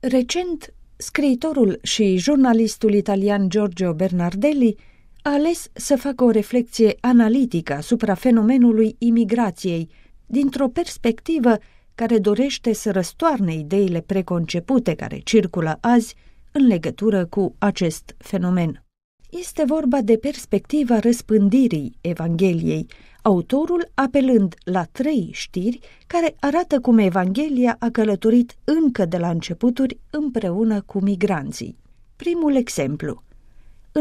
Recent, scriitorul și jurnalistul italian Giorgio Bernardelli a ales să facă o reflecție analitică asupra fenomenului imigrației, dintr-o perspectivă care dorește să răstoarne ideile preconcepute care circulă azi în legătură cu acest fenomen. Este vorba de perspectiva răspândirii Evangheliei, autorul apelând la 3 știri care arată cum Evanghelia a călătorit încă de la începuturi împreună cu migranții. Primul exemplu. În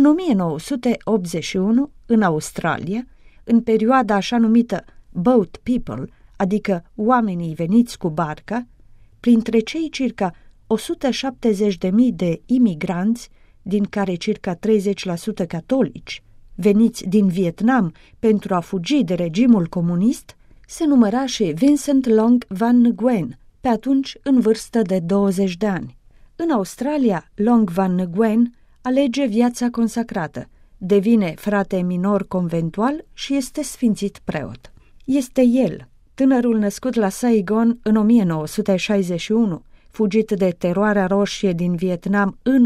1981, în Australia, în perioada așa numită Boat People, adică oamenii veniți cu barca, printre cei circa 170.000 de imigranți, din care circa 30% catolici, veniți din Vietnam pentru a fugi de regimul comunist, se număra și Vincent Long Van Nguyen, pe atunci în vârstă de 20 de ani. În Australia, Long Van Nguyen alege viața consacrată, devine frate minor conventual și este sfințit preot. Este el, tânărul născut la Saigon în 1961, fugit de teroarea roșie din Vietnam în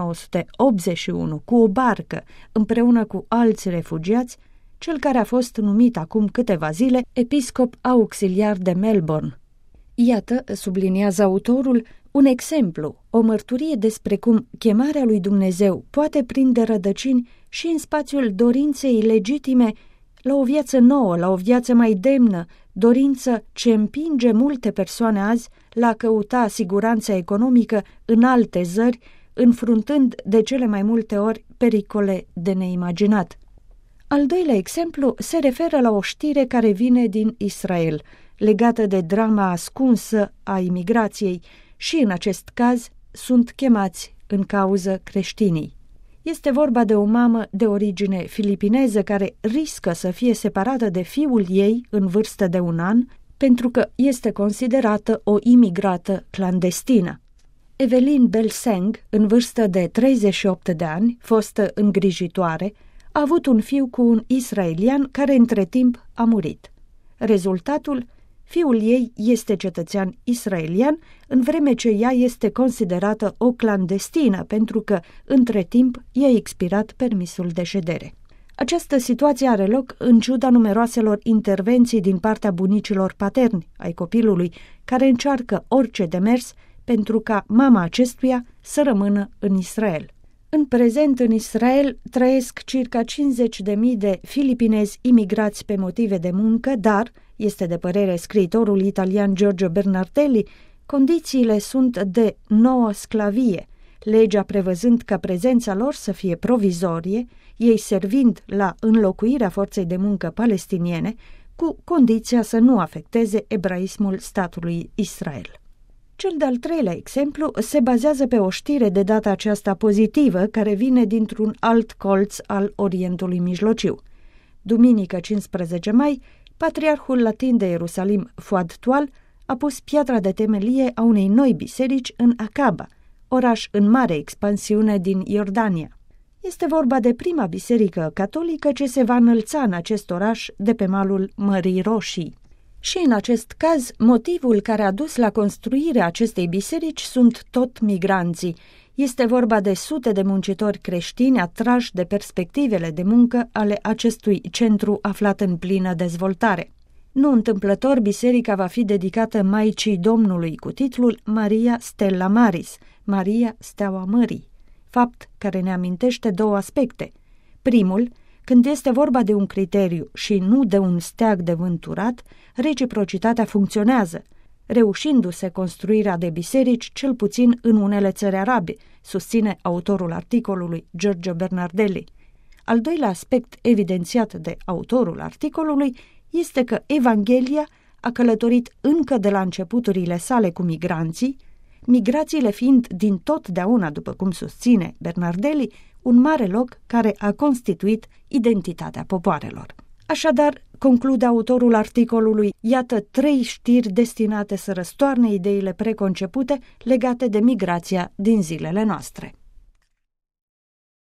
1981 cu o barcă împreună cu alți refugiați, cel care a fost numit acum câteva zile episcop auxiliar de Melbourne. Iată, subliniază autorul, un exemplu, o mărturie despre cum chemarea lui Dumnezeu poate prinde rădăcini și în spațiul dorinței legitime la o viață nouă, la o viață mai demnă, dorință ce împinge multe persoane azi la a căuta siguranța economică în alte zări, înfruntând de cele mai multe ori pericole de neimaginat. Al doilea exemplu se referă la o știre care vine din Israel, legată de drama ascunsă a imigrației și, în acest caz, sunt chemați în cauză creștinii. Este vorba de o mamă de origine filipineză care riscă să fie separată de fiul ei în vârstă de 1 an pentru că este considerată o imigrată clandestină. Evelyn Belseng, în vârstă de 38 de ani, fostă îngrijitoare, a avut un fiu cu un israelian care între timp a murit. Rezultatul? Fiul ei este cetățean israelian, în vreme ce ea este considerată o clandestină, pentru că, între timp, i-a expirat permisul de ședere. Această situație are loc în ciuda numeroaselor intervenții din partea bunicilor paterni ai copilului, care încearcă orice demers pentru ca mama acestuia să rămână în Israel. În prezent, în Israel, trăiesc circa 50.000 de filipinezi imigrați pe motive de muncă, dar, este de părere scriitorul italian Giorgio Bernardelli, condițiile sunt de nouă sclavie, legea prevăzând ca prezența lor să fie provizorie, ei servind la înlocuirea forței de muncă palestiniene, cu condiția să nu afecteze ebraismul statului Israel. Cel de-al treilea exemplu se bazează pe o știre de data aceasta pozitivă care vine dintr-un alt colț al Orientului Mijlociu. Duminică 15 mai, Patriarhul Latin de Ierusalim, Fuad Tual, a pus piatra de temelie a unei noi biserici în Aqaba, oraș în mare expansiune din Iordania. Este vorba de prima biserică catolică ce se va înălța în acest oraș de pe malul Mării Roșii. Și în acest caz, motivul care a dus la construirea acestei biserici sunt tot migranții. Este vorba de sute de muncitori creștini atrași de perspectivele de muncă ale acestui centru aflat în plină dezvoltare. Nu întâmplător, biserica va fi dedicată Maicii Domnului cu titlul Maria Stella Maris, Maria Steaua Mării, fapt care ne amintește 2 aspecte. Primul, când este vorba de un criteriu și nu de un steag de vânturat, reciprocitatea funcționează, reușindu-se construirea de biserici cel puțin în unele țări arabe, susține autorul articolului Giorgio Bernardelli. Al doilea aspect evidențiat de autorul articolului este că Evanghelia a călătorit încă de la începuturile sale cu migranții, migrațiile fiind din totdeauna, după cum susține Bernardelli, un mare loc care a constituit identitatea popoarelor. Așadar, conclude autorul articolului, iată 3 știri destinate să răstoarne ideile preconcepute legate de migrația din zilele noastre.